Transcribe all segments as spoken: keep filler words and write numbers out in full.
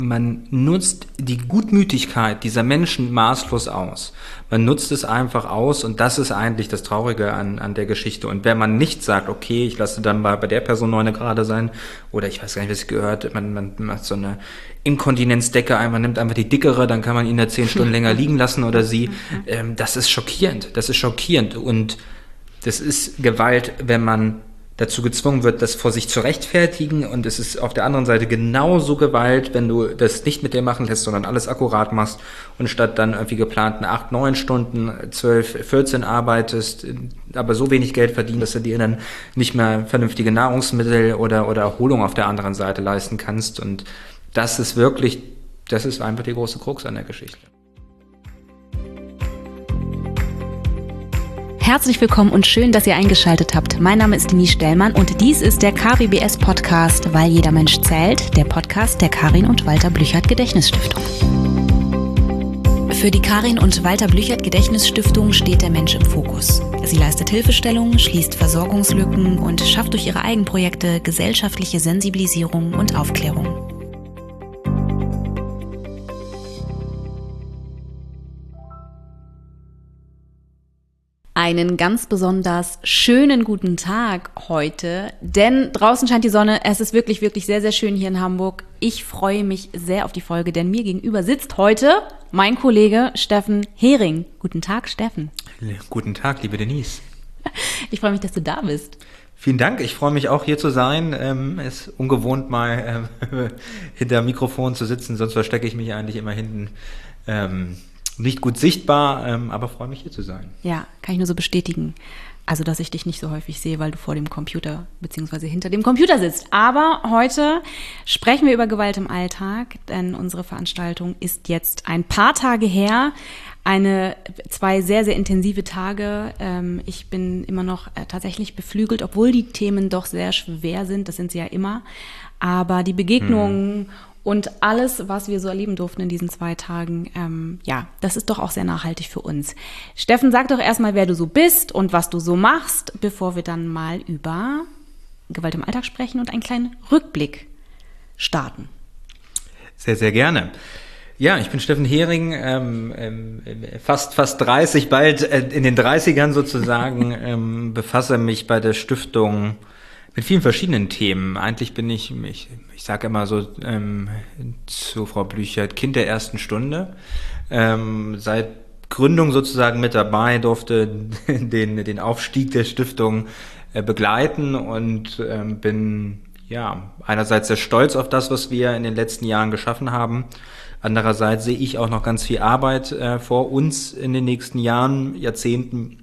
Man nutzt die Gutmütigkeit dieser Menschen maßlos aus. Man nutzt es einfach aus und das ist eigentlich das Traurige an, an der Geschichte. Und wenn man nicht sagt, okay, ich lasse dann mal bei der Person neun Grad sein oder ich weiß gar nicht, was ich gehört, man, man macht so eine Inkontinenzdecke ein, man nimmt einfach die dickere, dann kann man ihn da zehn Stunden länger liegen lassen oder sie. Ähm, das ist schockierend, das ist schockierend und das ist Gewalt, wenn man dazu gezwungen wird, das vor sich zu rechtfertigen und es ist auf der anderen Seite genauso Gewalt, wenn du das nicht mit dir machen lässt, sondern alles akkurat machst und statt dann irgendwie geplanten acht, neun Stunden, zwölf, vierzehn arbeitest, aber so wenig Geld verdienst, dass du dir dann nicht mehr vernünftige Nahrungsmittel oder, oder Erholung auf der anderen Seite leisten kannst und das ist wirklich, das ist einfach die große Krux an der Geschichte. Herzlich willkommen und schön, dass ihr eingeschaltet habt. Mein Name ist Denise Stellmann und dies ist der K W B S Podcast, weil jeder Mensch zählt, der Podcast der Karin und Walter Blüchert Gedächtnisstiftung. Für die Karin und Walter Blüchert Gedächtnisstiftung steht der Mensch im Fokus. Sie leistet Hilfestellung, schließt Versorgungslücken und schafft durch ihre Eigenprojekte gesellschaftliche Sensibilisierung und Aufklärung. Einen ganz besonders schönen guten Tag heute, denn draußen scheint die Sonne. Es ist wirklich, wirklich sehr, sehr schön hier in Hamburg. Ich freue mich sehr auf die Folge, denn mir gegenüber sitzt heute mein Kollege Steffen Hering. Guten Tag, Steffen. Guten Tag, liebe Denise. Ich freue mich, dass du da bist. Vielen Dank, ich freue mich auch hier zu sein. Ähm, ist ungewohnt mal ähm, hinter dem Mikrofon zu sitzen, sonst verstecke ich mich eigentlich immer hinten. Ähm, Nicht gut sichtbar, ähm, aber freue mich hier zu sein. Ja, kann ich nur so bestätigen. Also, dass ich dich nicht so häufig sehe, weil du vor dem Computer bzw. hinter dem Computer sitzt. Aber heute sprechen wir über Gewalt im Alltag, denn unsere Veranstaltung ist jetzt ein paar Tage her. Eine, zwei sehr, sehr intensive Tage. Ähm, ich bin immer noch äh, tatsächlich beflügelt, obwohl die Themen doch sehr schwer sind. Das sind sie ja immer. Aber die Begegnungen hm. und alles, was wir so erleben durften in diesen zwei Tagen, ähm, ja, das ist doch auch sehr nachhaltig für uns. Steffen, sag doch erstmal, wer du so bist und was du so machst, bevor wir dann mal über Gewalt im Alltag sprechen und einen kleinen Rückblick starten. Sehr, sehr gerne. Ja, ich bin Steffen Hering, ähm, ähm, fast fast dreißig, bald äh, in den dreißigern sozusagen, ähm, befasse mich bei der Stiftung mit vielen verschiedenen Themen. Eigentlich bin ich, ich, ich sage immer so ähm, zu Frau Blüchert, Kind der ersten Stunde. Ähm, seit Gründung sozusagen mit dabei, durfte den, den Aufstieg der Stiftung äh, begleiten und ähm, bin ja einerseits sehr stolz auf das, was wir in den letzten Jahren geschaffen haben. Andererseits sehe ich auch noch ganz viel Arbeit äh, vor uns in den nächsten Jahren, Jahrzehnten.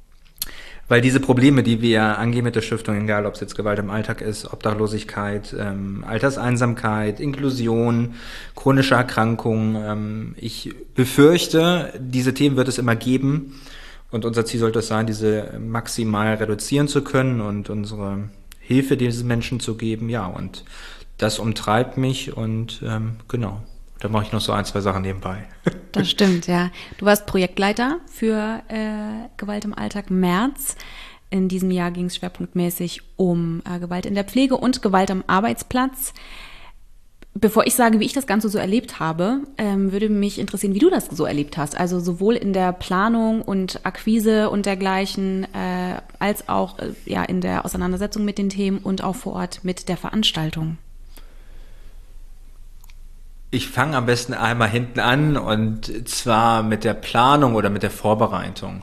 Weil diese Probleme, die wir angehen mit der Stiftung, egal ob es jetzt Gewalt im Alltag ist, Obdachlosigkeit, ähm, Alterseinsamkeit, Inklusion, chronische Erkrankungen, ähm, ich befürchte, diese Themen wird es immer geben und unser Ziel sollte es sein, diese maximal reduzieren zu können und unsere Hilfe diesen Menschen zu geben. Ja, und das umtreibt mich und ähm, genau. Da mache ich noch so ein, zwei Sachen nebenbei. Das stimmt, ja. Du warst Projektleiter für äh, Gewalt im Alltag März. In diesem Jahr ging es schwerpunktmäßig um äh, Gewalt in der Pflege und Gewalt am Arbeitsplatz. Bevor ich sage, wie ich das Ganze so erlebt habe, ähm, würde mich interessieren, wie du das so erlebt hast. Also sowohl in der Planung und Akquise und dergleichen, äh, als auch äh, ja, in der Auseinandersetzung mit den Themen und auch vor Ort mit der Veranstaltung. Ich fange am besten einmal hinten an und zwar mit der Planung oder mit der Vorbereitung.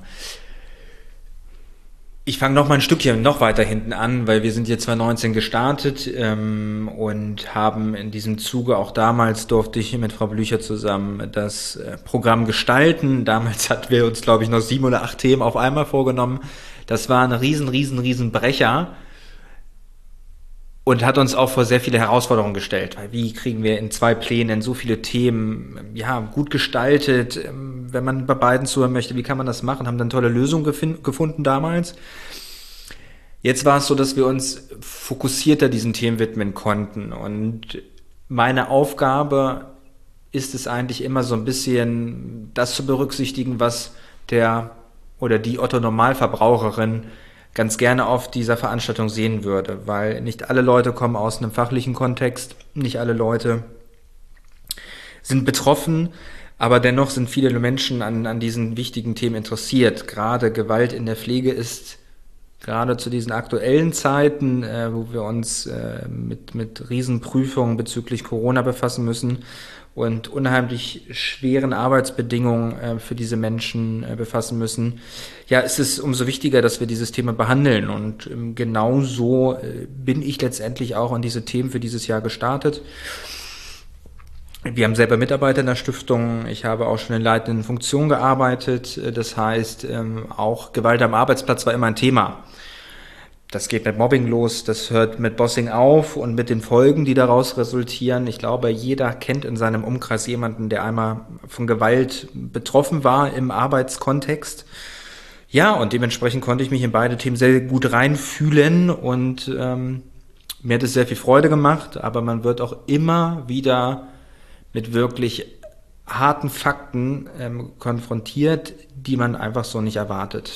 Ich fange noch mal ein Stückchen noch weiter hinten an, weil wir sind jetzt zwanzig neunzehn gestartet ähm, und haben in diesem Zuge, auch damals durfte ich mit Frau Blücher zusammen das äh, Programm gestalten. Damals hatten wir uns, glaube ich, noch sieben oder acht Themen auf einmal vorgenommen. Das war ein riesen, riesen, riesen Brecher. Und hat uns auch vor sehr viele Herausforderungen gestellt. Weil wie kriegen wir in zwei Plänen so viele Themen ja gut gestaltet? Wenn man bei beiden zuhören möchte, wie kann man das machen? Haben dann tolle Lösungen gefin- gefunden damals. Jetzt war es so, dass wir uns fokussierter diesen Themen widmen konnten. Und meine Aufgabe ist es eigentlich immer so ein bisschen das zu berücksichtigen, was der oder die Otto-Normalverbraucherin ganz gerne auf dieser Veranstaltung sehen würde, weil nicht alle Leute kommen aus einem fachlichen Kontext, nicht alle Leute sind betroffen, aber dennoch sind viele Menschen an, an diesen wichtigen Themen interessiert. Gerade Gewalt in der Pflege ist gerade zu diesen aktuellen Zeiten, äh, wo wir uns äh, mit, mit Riesenprüfungen bezüglich Corona befassen müssen und unheimlich schweren Arbeitsbedingungen äh, für diese Menschen äh, befassen müssen, ja, ist es umso wichtiger, dass wir dieses Thema behandeln. Und ähm, genau so äh, bin ich letztendlich auch an diese Themen für dieses Jahr gestartet. Wir haben selber Mitarbeiter in der Stiftung. Ich habe auch schon in leitenden Funktionen gearbeitet. Das heißt, ähm, auch Gewalt am Arbeitsplatz war immer ein Thema. Das geht mit Mobbing los, das hört mit Bossing auf und mit den Folgen, die daraus resultieren. Ich glaube, jeder kennt in seinem Umkreis jemanden, der einmal von Gewalt betroffen war im Arbeitskontext. Ja, und dementsprechend konnte ich mich in beide Themen sehr gut reinfühlen und ähm, mir hat es sehr viel Freude gemacht, aber man wird auch immer wieder mit wirklich harten Fakten ähm, konfrontiert, die man einfach so nicht erwartet.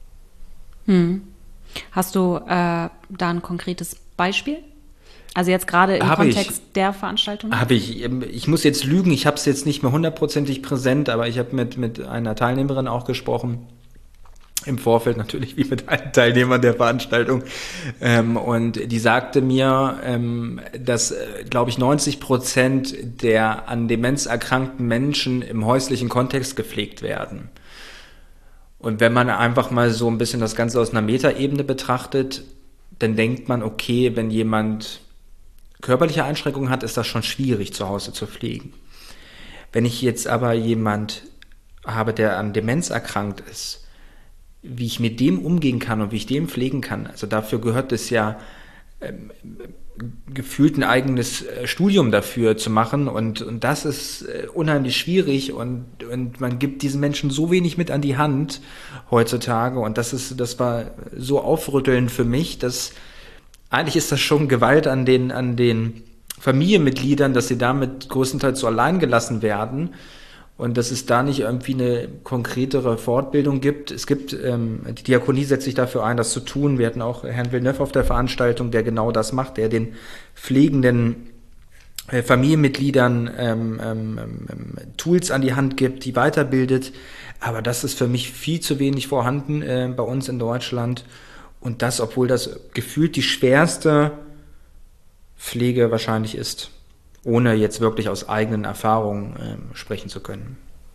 Hm. Hast du äh, da ein konkretes Beispiel? Also jetzt gerade im hab Kontext ich, der Veranstaltung? Habe ich. Ich muss jetzt lügen, ich habe es jetzt nicht mehr hundertprozentig präsent, aber ich habe mit, mit einer Teilnehmerin auch gesprochen, im Vorfeld natürlich wie mit allen Teilnehmern der Veranstaltung. Ähm, und die sagte mir, ähm, dass, äh, glaube ich, neunzig Prozent der an Demenz erkrankten Menschen im häuslichen Kontext gepflegt werden. Und wenn man einfach mal so ein bisschen das Ganze aus einer Metaebene betrachtet, dann denkt man, okay, wenn jemand körperliche Einschränkungen hat, ist das schon schwierig, zu Hause zu pflegen. Wenn ich jetzt aber jemand habe, der an Demenz erkrankt ist, wie ich mit dem umgehen kann und wie ich den pflegen kann, also dafür gehört es ja ähm, gefühlt ein eigenes Studium dafür zu machen und, und das ist unheimlich schwierig und, und man gibt diesen Menschen so wenig mit an die Hand heutzutage und das ist, das war so aufrüttelnd für mich, dass eigentlich ist das schon Gewalt an den, an den Familienmitgliedern, dass sie damit größtenteils so allein gelassen werden und dass es da nicht irgendwie eine konkretere Fortbildung gibt. Es gibt, ähm, die Diakonie setzt sich dafür ein, das zu tun. Wir hatten auch Herrn Villeneuve auf der Veranstaltung, der genau das macht, der den pflegenden äh, Familienmitgliedern ähm, ähm, ähm, Tools an die Hand gibt, die weiterbildet. Aber das ist für mich viel zu wenig vorhanden äh, bei uns in Deutschland. Und das, obwohl das gefühlt die schwerste Pflege wahrscheinlich ist, ohne jetzt wirklich aus eigenen Erfahrungen äh, sprechen zu können.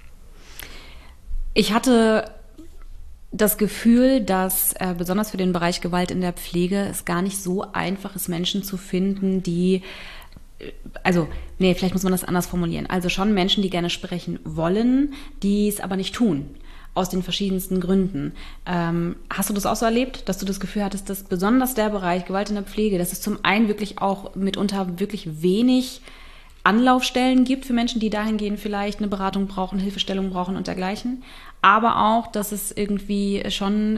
Ich hatte das Gefühl, dass äh, besonders für den Bereich Gewalt in der Pflege es gar nicht so einfach ist, Menschen zu finden, die, äh, also, nee, vielleicht muss man das anders formulieren. Also schon Menschen, die gerne sprechen wollen, die es aber nicht tun. Aus den verschiedensten Gründen. Ähm, hast du das auch so erlebt, dass du das Gefühl hattest, dass besonders der Bereich Gewalt in der Pflege, dass es zum einen wirklich auch mitunter wirklich wenig Anlaufstellen gibt für Menschen, die dahingehend vielleicht eine Beratung brauchen, Hilfestellung brauchen und dergleichen, aber auch, dass es irgendwie schon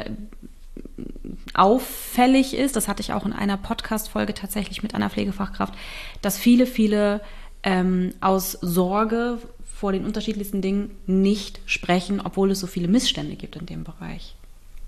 auffällig ist, das hatte ich auch in einer Podcast-Folge tatsächlich mit einer Pflegefachkraft, dass viele, viele ähm, aus Sorge vor den unterschiedlichsten Dingen nicht sprechen, obwohl es so viele Missstände gibt in dem Bereich.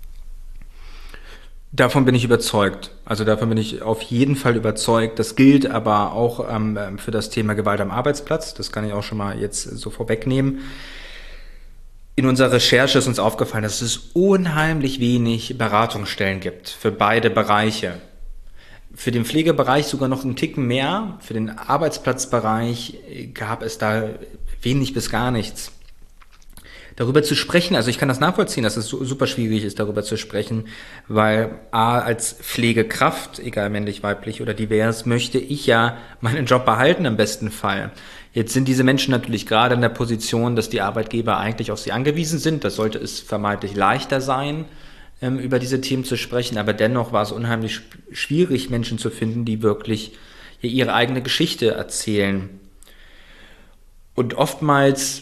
Davon bin ich überzeugt. Also davon bin ich auf jeden Fall überzeugt. Das gilt aber auch ähm, für das Thema Gewalt am Arbeitsplatz. Das kann ich auch schon mal jetzt so vorwegnehmen. In unserer Recherche ist uns aufgefallen, dass es unheimlich wenig Beratungsstellen gibt für beide Bereiche. Für den Pflegebereich sogar noch einen Ticken mehr. Für den Arbeitsplatzbereich gab es da wenig bis gar nichts. Darüber zu sprechen, also ich kann das nachvollziehen, dass es super schwierig ist, darüber zu sprechen, weil A, als Pflegekraft, egal männlich, weiblich oder divers, möchte ich ja meinen Job behalten im besten Fall. Jetzt sind diese Menschen natürlich gerade in der Position, dass die Arbeitgeber eigentlich auf sie angewiesen sind. Das sollte es vermeintlich leichter sein, ähm, über diese Themen zu sprechen, aber dennoch war es unheimlich schwierig, Menschen zu finden, die wirklich hier ihre eigene Geschichte erzählen. Und oftmals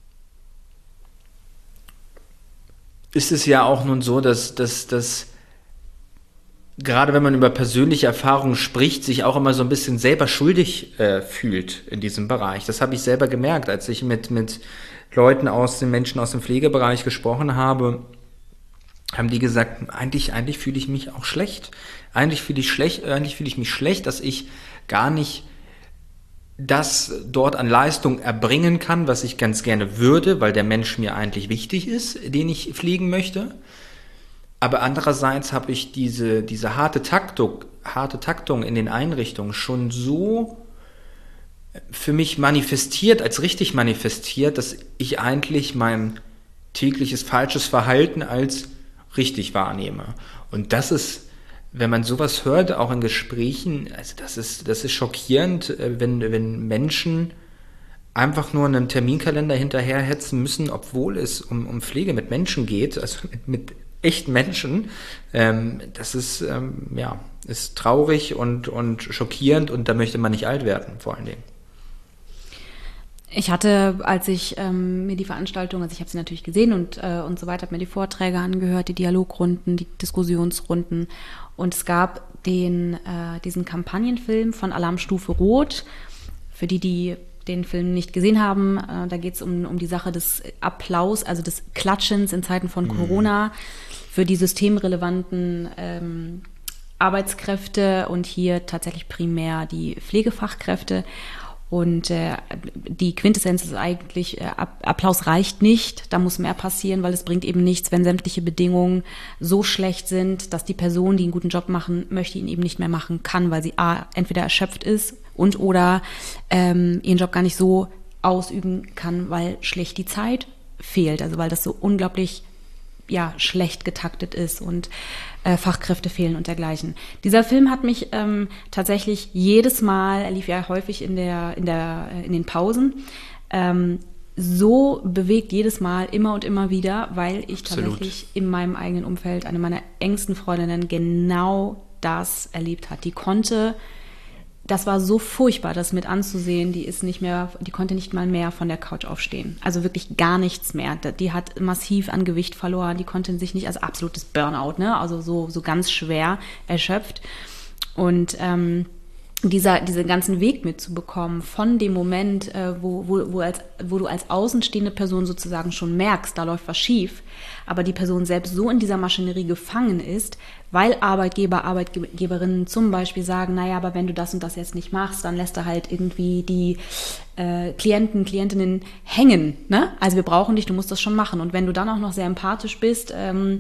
ist es ja auch nun so, dass, dass, dass gerade wenn man über persönliche Erfahrungen spricht, sich auch immer so ein bisschen selber schuldig äh, fühlt in diesem Bereich. Das habe ich selber gemerkt, als ich mit, mit Leuten aus den Menschen aus dem Pflegebereich gesprochen habe, haben die gesagt, eigentlich, eigentlich fühle ich mich auch schlecht. Eigentlich fühle ich schlecht, eigentlich fühle ich mich schlecht, dass ich gar nicht das dort an Leistung erbringen kann, was ich ganz gerne würde, weil der Mensch mir eigentlich wichtig ist, den ich fliegen möchte. Aber andererseits habe ich diese, diese harte Taktung, harte Taktung in den Einrichtungen schon so für mich manifestiert, als richtig manifestiert, dass ich eigentlich mein tägliches falsches Verhalten als richtig wahrnehme. Und das ist, wenn man sowas hört, auch in Gesprächen, also das ist, das ist schockierend, wenn, wenn Menschen einfach nur einen Terminkalender hinterherhetzen müssen, obwohl es um, um Pflege mit Menschen geht, also mit, mit echten Menschen. Ähm, das ist, ähm, ja, ist traurig und, und schockierend und da möchte man nicht alt werden, vor allen Dingen. Ich hatte, als ich ähm, mir die Veranstaltung, also ich habe sie natürlich gesehen und, äh, und so weiter, habe mir die Vorträge angehört, die Dialogrunden, die Diskussionsrunden und es gab den, äh, diesen Kampagnenfilm von Alarmstufe Rot. Für die, die den Film nicht gesehen haben, äh, da geht es um, um die Sache des Applaus, also des Klatschens in Zeiten von mhm. Corona für die systemrelevanten ähm, Arbeitskräfte und hier tatsächlich primär die Pflegefachkräfte. Und äh, die Quintessenz ist eigentlich, äh, Applaus reicht nicht, da muss mehr passieren, weil es bringt eben nichts, wenn sämtliche Bedingungen so schlecht sind, dass die Person, die einen guten Job machen möchte, ihn eben nicht mehr machen kann, weil sie a, entweder erschöpft ist und oder ähm, ihren Job gar nicht so ausüben kann, weil schlecht die Zeit fehlt, also weil das so unglaublich ja, schlecht getaktet ist und äh, Fachkräfte fehlen und dergleichen. Dieser Film hat mich ähm, tatsächlich jedes Mal, er lief ja häufig in der, in der, in den Pausen, ähm, so bewegt jedes Mal immer und immer wieder, weil ich Absolut. tatsächlich in meinem eigenen Umfeld eine meiner engsten Freundinnen genau das erlebt hat. Die konnte Das war so furchtbar, das mit anzusehen. Die ist nicht mehr, die konnte nicht mal mehr von der Couch aufstehen. Also wirklich gar nichts mehr. Die hat massiv an Gewicht verloren. Die konnte sich nicht, also absolutes Burnout, ne? Also so, so ganz schwer erschöpft. Und ähm, dieser, diesen ganzen Weg mitzubekommen von dem Moment, äh, wo, wo, wo, als, wo du als außenstehende Person sozusagen schon merkst, da läuft was schief, aber die Person selbst so in dieser Maschinerie gefangen ist, weil Arbeitgeber, Arbeitgeberinnen zum Beispiel sagen, naja, aber wenn du das und das jetzt nicht machst, dann lässt du halt irgendwie die äh, Klienten, Klientinnen hängen, ne? Also wir brauchen dich, du musst das schon machen. Und wenn du dann auch noch sehr empathisch bist, ähm,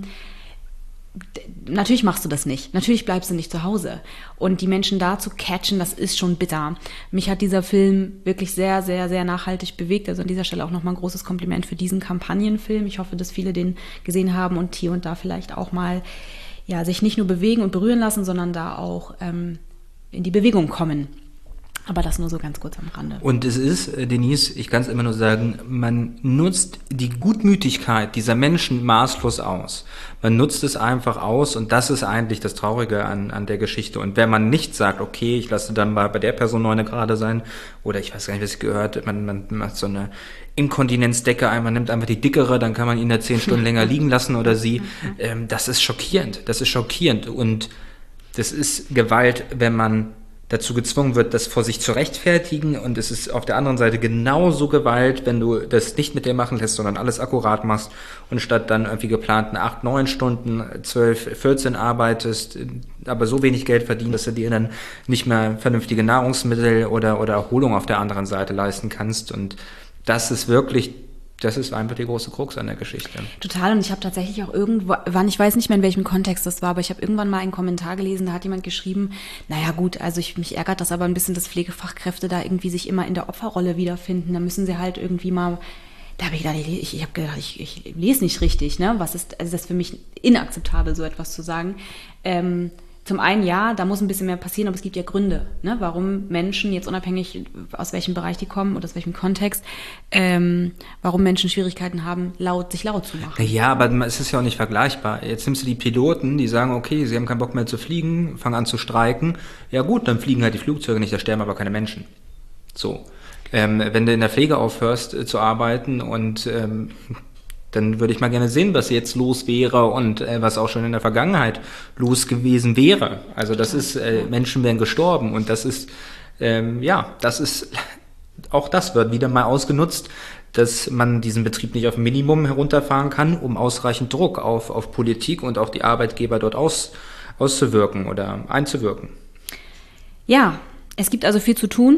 natürlich machst du das nicht. Natürlich bleibst du nicht zu Hause. Und die Menschen da zu catchen, das ist schon bitter. Mich hat dieser Film wirklich sehr, sehr, sehr nachhaltig bewegt. Also an dieser Stelle auch nochmal ein großes Kompliment für diesen Kampagnenfilm. Ich hoffe, dass viele den gesehen haben und hier und da vielleicht auch mal ja, sich nicht nur bewegen und berühren lassen, sondern da auch ähm, in die Bewegung kommen. Aber das nur so ganz kurz am Rande. Und es ist, Denise, ich kann es immer nur sagen, man nutzt die Gutmütigkeit dieser Menschen maßlos aus. Man nutzt es einfach aus und das ist eigentlich das Traurige an, an der Geschichte. Und wenn man nicht sagt, okay, ich lasse dann mal bei der Person neun Grad sein, oder ich weiß gar nicht, was ich gehört, man, man macht so eine Inkontinenzdecke ein, man nimmt einfach die dickere, dann kann man ihn da zehn Stunden länger liegen lassen oder sie. Ähm, das ist schockierend, das ist schockierend. Und das ist Gewalt, wenn man dazu gezwungen wird, das vor sich zu rechtfertigen, und es ist auf der anderen Seite genauso Gewalt, wenn du das nicht mit dir machen lässt, sondern alles akkurat machst und statt dann irgendwie geplanten acht, neun Stunden, zwölf, vierzehn arbeitest, aber so wenig Geld verdienst, dass du dir dann nicht mehr vernünftige Nahrungsmittel oder, oder Erholung auf der anderen Seite leisten kannst. Und das ist wirklich, das ist einfach die große Krux an der Geschichte. Total, und ich habe tatsächlich auch irgendwann, ich weiß nicht mehr, in welchem Kontext das war, aber ich habe irgendwann mal einen Kommentar gelesen, da hat jemand geschrieben, naja gut, also ich, mich ärgert das aber ein bisschen, dass Pflegefachkräfte da irgendwie sich immer in der Opferrolle wiederfinden. Da müssen sie halt irgendwie mal, da habe ich gedacht, ich, ich habe gedacht, ich, ich lese nicht richtig, ne? Was ist, also das ist für mich inakzeptabel, so etwas zu sagen. Ähm, Zum einen, ja, da muss ein bisschen mehr passieren, aber es gibt ja Gründe, ne, warum Menschen, jetzt unabhängig aus welchem Bereich die kommen oder aus welchem Kontext, ähm, warum Menschen Schwierigkeiten haben, laut, sich laut zu machen. Ja, aber es ist ja auch nicht vergleichbar. Jetzt nimmst du die Piloten, die sagen, okay, sie haben keinen Bock mehr zu fliegen, fangen an zu streiken. Ja gut, dann fliegen halt die Flugzeuge nicht, da sterben aber keine Menschen. So. Ähm, wenn du in der Pflege aufhörst äh, zu arbeiten und ähm, dann würde ich mal gerne sehen, was jetzt los wäre und äh, was auch schon in der Vergangenheit los gewesen wäre. Also das ist, äh, Menschen wären gestorben und das ist, ähm, ja, das ist, auch das wird wieder mal ausgenutzt, dass man diesen Betrieb nicht auf ein Minimum herunterfahren kann, um ausreichend Druck auf, auf Politik und auch die Arbeitgeber dort aus, auszuwirken oder einzuwirken. Ja, es gibt also viel zu tun.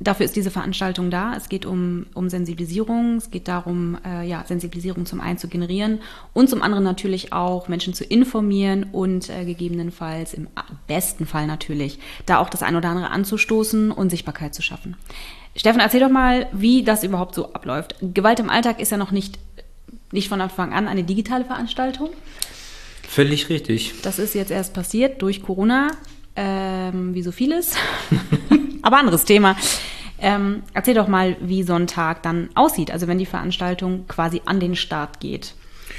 dafür ist diese Veranstaltung da. Es geht um, um Sensibilisierung, es geht darum, äh, ja, Sensibilisierung zum einen zu generieren und zum anderen natürlich auch Menschen zu informieren und äh, gegebenenfalls, im besten Fall natürlich, da auch das ein oder andere anzustoßen und Sichtbarkeit zu schaffen. Steffen, erzähl doch mal, wie das überhaupt so abläuft. Gewalt im Alltag ist ja noch nicht, nicht von Anfang an eine digitale Veranstaltung. Völlig richtig. Das ist jetzt erst passiert durch Corona, ähm, wie so vieles. Aber anderes Thema. Ähm, erzähl doch mal, wie so ein Tag dann aussieht, also wenn die Veranstaltung quasi an den Start geht.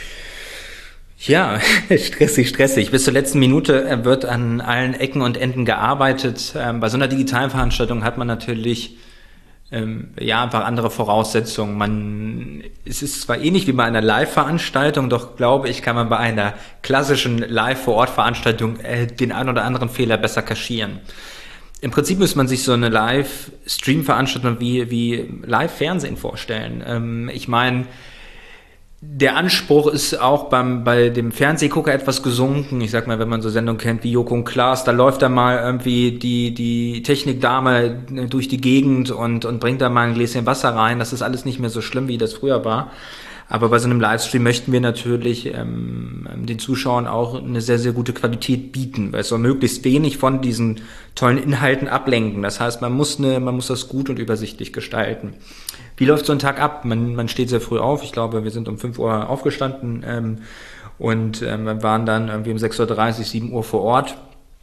Ja, stressig, stressig. Bis zur letzten Minute wird an allen Ecken und Enden gearbeitet. Ähm, bei so einer digitalen Veranstaltung hat man natürlich ähm, ja einfach andere Voraussetzungen. Man, es ist zwar ähnlich wie bei einer Live-Veranstaltung, doch glaube ich, kann man bei einer klassischen Live-Vor-Ort-Veranstaltung äh, den einen oder anderen Fehler besser kaschieren. Im Prinzip muss man sich so eine Live-Stream-Veranstaltung wie, wie Live-Fernsehen vorstellen. Ähm, ich meine, der Anspruch ist auch beim, bei dem Fernsehgucker etwas gesunken. Ich sag mal, wenn man so Sendungen kennt wie Joko und Klaas, da läuft dann mal irgendwie die, die Technikdame durch die Gegend und, und bringt da mal ein Gläschen Wasser rein. Das ist alles nicht mehr so schlimm, wie das früher war. Aber bei so einem Livestream möchten wir natürlich ähm, den Zuschauern auch eine sehr, sehr gute Qualität bieten, weil es soll möglichst wenig von diesen tollen Inhalten ablenken. Das heißt, man muss eine, man muss das gut und übersichtlich gestalten. Wie läuft so ein Tag ab? Man, man steht sehr früh auf. Ich glaube, wir sind um fünf Uhr aufgestanden ähm, und ähm, waren dann irgendwie um sechs Uhr dreißig, sieben Uhr vor Ort.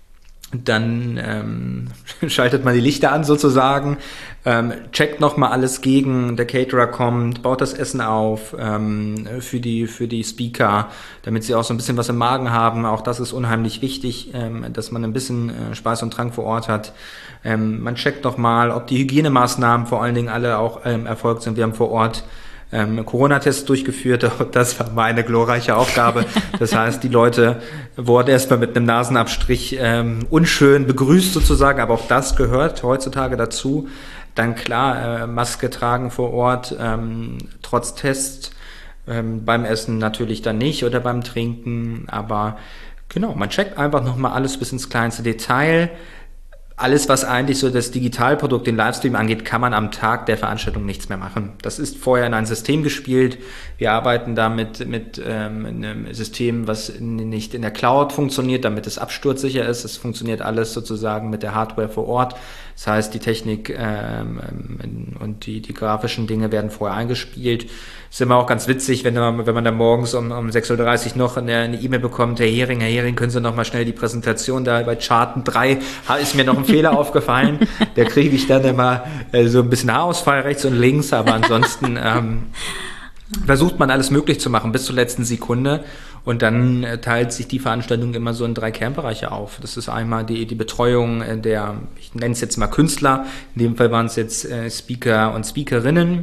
Dann ähm, schaltet man die Lichter an sozusagen, ähm, checkt nochmal alles gegen, der Caterer kommt, baut das Essen auf ähm, für die für die Speaker, damit sie auch so ein bisschen was im Magen haben. Auch das ist unheimlich wichtig, ähm, dass man ein bisschen äh, Speis und Trank vor Ort hat. Ähm, man checkt nochmal, ob die Hygienemaßnahmen vor allen Dingen alle auch ähm, erfolgt sind. Wir haben vor Ort Ähm, Corona-Tests durchgeführt, das war meine glorreiche Aufgabe. Das heißt, die Leute wurden erstmal mit einem Nasenabstrich ähm, unschön begrüßt sozusagen, aber auch das gehört heutzutage dazu. Dann klar, äh, Maske tragen vor Ort, ähm, trotz Test, ähm, beim Essen natürlich dann nicht oder beim Trinken, aber genau, man checkt einfach nochmal alles bis ins kleinste Detail. Alles, was eigentlich so das Digitalprodukt, den Livestream angeht, kann man am Tag der Veranstaltung nichts mehr machen. Das ist vorher in ein System gespielt. Wir arbeiten damit mit ähm, einem System, was nicht in der Cloud funktioniert, damit es absturzsicher ist. Es funktioniert alles sozusagen mit der Hardware vor Ort. Das heißt, die Technik ähm, und die, die grafischen Dinge werden vorher eingespielt. Ist immer auch ganz witzig, wenn man, wenn man dann morgens um, um sechs Uhr dreißig noch eine, eine E-Mail bekommt, Herr Hering, Herr Hering, können Sie noch mal schnell die Präsentation da bei Charten drei, ist mir noch ein Fehler aufgefallen. Da kriege ich dann immer äh, so ein bisschen Haarausfall rechts und links, aber ansonsten ähm, versucht man alles möglich zu machen bis zur letzten Sekunde. Und dann äh, teilt sich die Veranstaltung immer so in drei Kernbereiche auf. Das ist einmal die, die Betreuung äh, der, ich nenne es jetzt mal Künstler, in dem Fall waren es jetzt äh, Speaker und Speakerinnen.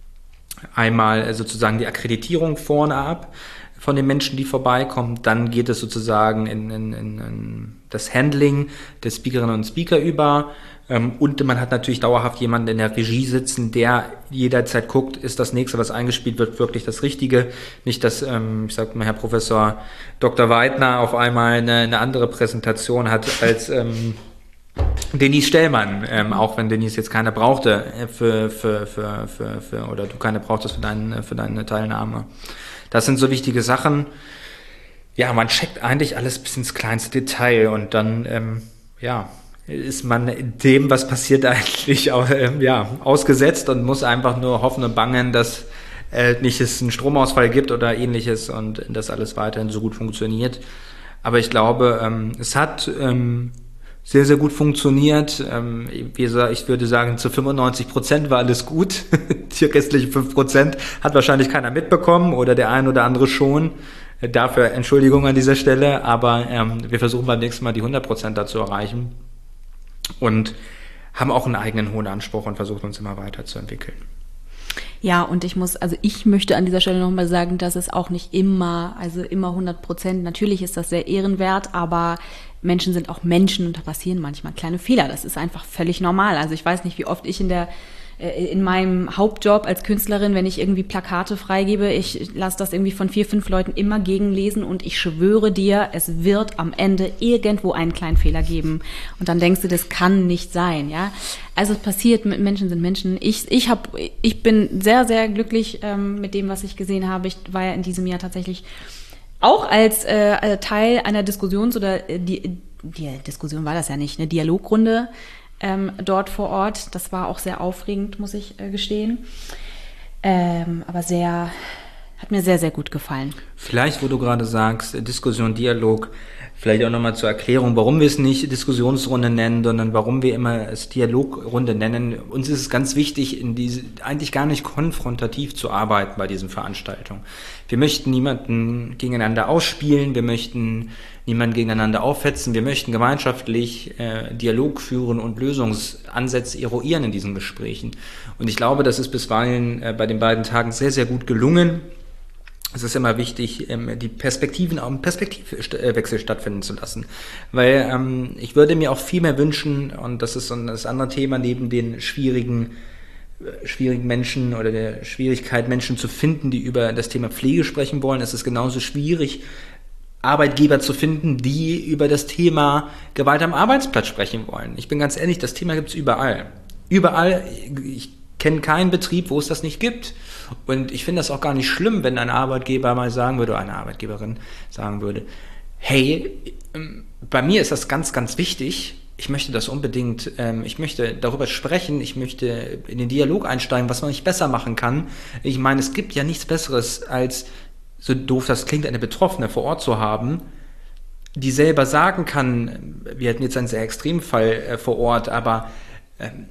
Einmal äh, sozusagen die Akkreditierung vorne ab von den Menschen, die vorbeikommen. Dann geht es sozusagen in, in, in, in das Handling der Speakerinnen und Speaker über. Ähm, und man hat natürlich dauerhaft jemanden in der Regie sitzen, der jederzeit guckt, ist das nächste, was eingespielt wird, wirklich das Richtige. Nicht, dass, ähm, ich sag mal, Herr Professor Doktor Weidner auf einmal eine, eine andere Präsentation hat als ähm, Denise Stellmann, ähm, auch wenn Denise jetzt keine brauchte für, für, für, für, für oder du keine brauchtest für, dein, für deine Teilnahme. Das sind so wichtige Sachen. Ja, man checkt eigentlich alles bis ins kleinste Detail und dann, ähm, ja, ist man dem, was passiert, eigentlich auch, ähm, ja, ausgesetzt und muss einfach nur hoffen und bangen, dass äh, nicht es einen Stromausfall gibt oder ähnliches und das alles weiterhin so gut funktioniert. Aber ich glaube, ähm, es hat ähm, sehr, sehr gut funktioniert. Ähm, wie gesagt, ich würde sagen, zu fünfundneunzig Prozent war alles gut. Die restlichen fünf Prozent hat wahrscheinlich keiner mitbekommen oder der ein oder andere schon. Dafür Entschuldigung an dieser Stelle, aber ähm, wir versuchen beim nächsten Mal die hundert Prozent da zu erreichen und haben auch einen eigenen hohen Anspruch und versuchen uns immer weiterzuentwickeln. Ja, und ich muss, also ich möchte an dieser Stelle nochmal sagen, dass es auch nicht immer, also immer hundert Prozent, natürlich ist das sehr ehrenwert, aber Menschen sind auch Menschen und da passieren manchmal kleine Fehler. Das ist einfach völlig normal. Also ich weiß nicht, wie oft ich in der in meinem Hauptjob als Künstlerin, wenn ich irgendwie Plakate freigebe, ich lasse das irgendwie von vier, fünf Leuten immer gegenlesen und ich schwöre dir, es wird am Ende irgendwo einen kleinen Fehler geben. Und dann denkst du, das kann nicht sein, ja. Also es passiert, Menschen sind Menschen. Ich, ich, hab, ich bin sehr, sehr glücklich ähm, mit dem, was ich gesehen habe. Ich war ja in diesem Jahr tatsächlich auch als äh, Teil einer Diskussions- oder äh, die, die Diskussion war das ja nicht, eine Dialogrunde ähm, dort vor Ort. Das war auch sehr aufregend, muss ich äh, gestehen. Ähm, aber sehr, hat mir sehr, sehr gut gefallen. Vielleicht, wo du gerade sagst, Diskussion, Dialog, vielleicht auch nochmal zur Erklärung, warum wir es nicht Diskussionsrunde nennen, sondern warum wir immer es Dialogrunde nennen. Uns ist es ganz wichtig, in diese, eigentlich gar nicht konfrontativ zu arbeiten bei diesen Veranstaltungen. Wir möchten niemanden gegeneinander ausspielen, wir möchten niemanden gegeneinander aufhetzen, wir möchten gemeinschaftlich äh, Dialog führen und Lösungsansätze eruieren in diesen Gesprächen. Und ich glaube, das ist bisweilen äh, bei den beiden Tagen sehr, sehr gut gelungen. Es ist immer wichtig, die Perspektiven, auch einen Perspektivwechsel stattfinden zu lassen. Weil ähm, ich würde mir auch viel mehr wünschen, und das ist so das andere Thema, neben den schwierigen, schwierigen Menschen oder der Schwierigkeit, Menschen zu finden, die über das Thema Pflege sprechen wollen, ist es genauso schwierig, Arbeitgeber zu finden, die über das Thema Gewalt am Arbeitsplatz sprechen wollen. Ich bin ganz ehrlich, das Thema gibt es überall. Überall, ich kenne keinen Betrieb, wo es das nicht gibt. Und ich finde das auch gar nicht schlimm, wenn ein Arbeitgeber mal sagen würde, oder eine Arbeitgeberin sagen würde, hey, bei mir ist das ganz, ganz wichtig, ich möchte das unbedingt, ähm, ich möchte darüber sprechen, ich möchte in den Dialog einsteigen, was man nicht besser machen kann. Ich meine, es gibt ja nichts Besseres, als, so doof das klingt, eine Betroffene vor Ort zu haben, die selber sagen kann, wir hatten jetzt einen sehr extremen Fall äh, vor Ort, aber ähm,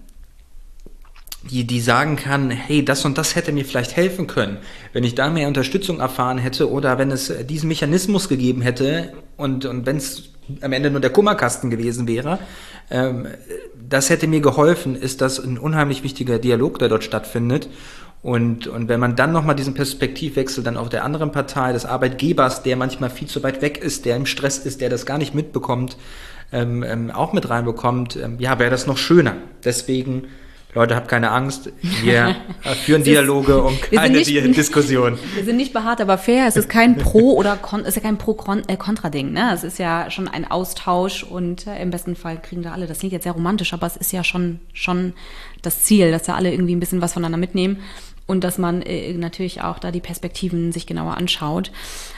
Die, die sagen kann, hey, das und das hätte mir vielleicht helfen können, wenn ich da mehr Unterstützung erfahren hätte oder wenn es diesen Mechanismus gegeben hätte und, und wenn es am Ende nur der Kummerkasten gewesen wäre, ähm, das hätte mir geholfen, ist das ein unheimlich wichtiger Dialog, der dort stattfindet. Und, und wenn man dann nochmal diesen Perspektivwechsel dann auf der anderen Partei, des Arbeitgebers, der manchmal viel zu weit weg ist, der im Stress ist, der das gar nicht mitbekommt, ähm, ähm, auch mit reinbekommt, ähm, ja, wäre das noch schöner. Deswegen, Leute, habt keine Angst, wir führen Dialoge und keine nicht, Diskussion. Wir sind nicht beharrt, aber fair. Es ist kein Pro- oder Kon- es ist ja kein Pro-Kontra-Ding. Ne? Es ist ja schon ein Austausch und äh, im besten Fall kriegen da alle, das klingt jetzt sehr romantisch, aber es ist ja schon, schon das Ziel, dass da alle irgendwie ein bisschen was voneinander mitnehmen und dass man äh, natürlich auch da die Perspektiven sich genauer anschaut.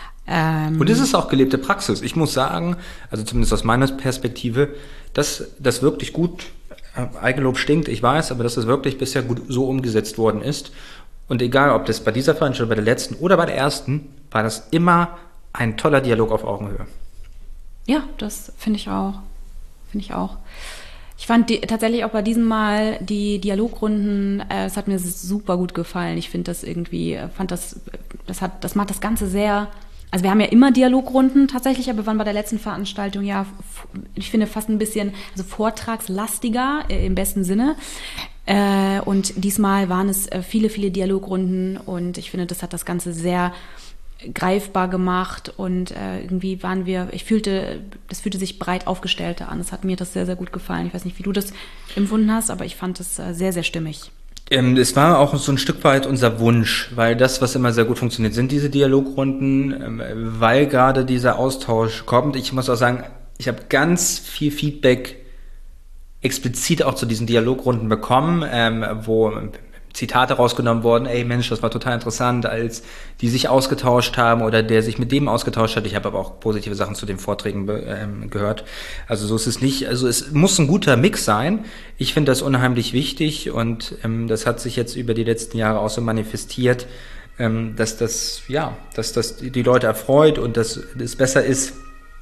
Ähm, und es ist auch gelebte Praxis. Ich muss sagen, also zumindest aus meiner Perspektive, dass das wirklich gut, Eigenlob stinkt, ich weiß, aber dass das wirklich bisher gut so umgesetzt worden ist. Und egal, ob das bei dieser Veranstaltung, bei der letzten oder bei der ersten, war das immer ein toller Dialog auf Augenhöhe. Ja, das finde ich auch. Finde ich auch. Ich fand die, tatsächlich auch bei diesem Mal die Dialogrunden, äh, es hat mir super gut gefallen. Ich finde das irgendwie, fand das, das hat, das macht das Ganze sehr. Also wir haben ja immer Dialogrunden tatsächlich, aber wir waren bei der letzten Veranstaltung ja, ich finde, fast ein bisschen also vortragslastiger äh, im besten Sinne. Äh, und diesmal waren es äh, viele, viele Dialogrunden und ich finde, das hat das Ganze sehr greifbar gemacht und äh, irgendwie waren wir, ich fühlte, das fühlte sich breit aufgestellter an. Es hat mir das sehr, sehr gut gefallen. Ich weiß nicht, wie du das empfunden hast, aber ich fand es äh, sehr, sehr stimmig. Ähm, es war auch so ein Stück weit unser Wunsch, weil das, was immer sehr gut funktioniert, sind diese Dialogrunden, ähm, weil gerade dieser Austausch kommt. Ich muss auch sagen, ich habe ganz viel Feedback explizit auch zu diesen Dialogrunden bekommen, ähm, wo Zitate rausgenommen wurden, ey Mensch, das war total interessant, als die sich ausgetauscht haben oder der sich mit dem ausgetauscht hat. Ich habe aber auch positive Sachen zu den Vorträgen ähm, gehört. Also so ist es nicht. Also es muss ein guter Mix sein. Ich finde das unheimlich wichtig und ähm, das hat sich jetzt über die letzten Jahre auch so manifestiert, ähm, dass das, ja, dass das die Leute erfreut und dass es besser ist,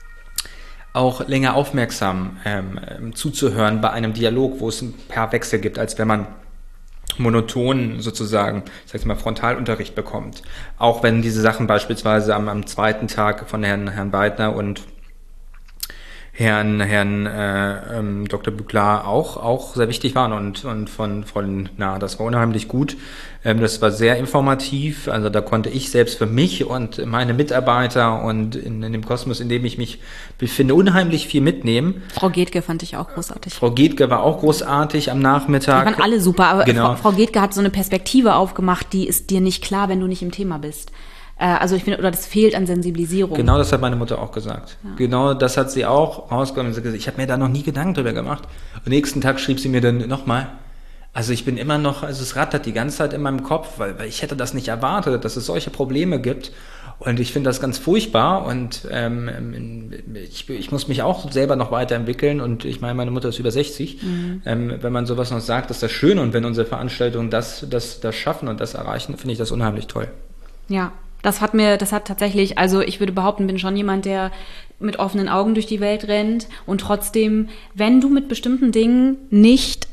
auch länger aufmerksam ähm, zuzuhören bei einem Dialog, wo es ein paar Wechsel gibt, als wenn man monoton sozusagen, ich sag's mal, Frontalunterricht bekommt. Auch wenn diese Sachen beispielsweise am, am zweiten Tag von Herrn, Herrn Beidner und Herrn, Herrn äh, ähm, Doktor Bückler auch, auch sehr wichtig waren und, und von Frau Na, das war unheimlich gut. Ähm, das war sehr informativ, also da konnte ich selbst für mich und meine Mitarbeiter und in, in dem Kosmos, in dem ich mich befinde, unheimlich viel mitnehmen. Frau Gethke fand ich auch großartig. Frau Gethke war auch großartig am Nachmittag. Die waren alle super, aber genau. Frau, Frau Gethke hat so eine Perspektive aufgemacht, die ist dir nicht klar, wenn du nicht im Thema bist. Also ich finde, oder das fehlt an Sensibilisierung. Genau das hat meine Mutter auch gesagt. Ja. Genau das hat sie auch rausgekommen. Ich habe mir da noch nie Gedanken drüber gemacht. Am nächsten Tag schrieb sie mir dann nochmal, also ich bin immer noch, also es rattert die ganze Zeit in meinem Kopf, weil, weil ich hätte das nicht erwartet, dass es solche Probleme gibt. Und ich finde das ganz furchtbar und ähm, ich, ich muss mich auch selber noch weiterentwickeln und ich meine, meine Mutter ist über sechzig. Mhm. Ähm, wenn man sowas noch sagt, ist das schön und wenn unsere Veranstaltungen das, das, das schaffen und das erreichen, finde ich das unheimlich toll. Ja. Das hat mir, das hat tatsächlich, also ich würde behaupten, bin schon jemand, der mit offenen Augen durch die Welt rennt und trotzdem, wenn du mit bestimmten Dingen nicht,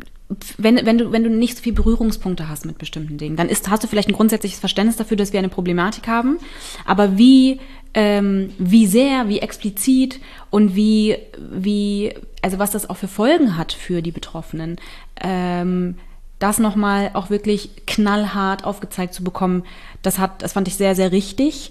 wenn, wenn du, wenn du nicht so viele Berührungspunkte hast mit bestimmten Dingen, dann ist, hast du vielleicht ein grundsätzliches Verständnis dafür, dass wir eine Problematik haben, aber wie, ähm, wie sehr, wie explizit und wie, wie, also was das auch für Folgen hat für die Betroffenen, ähm, das nochmal auch wirklich knallhart aufgezeigt zu bekommen, das hat, das fand ich sehr, sehr richtig.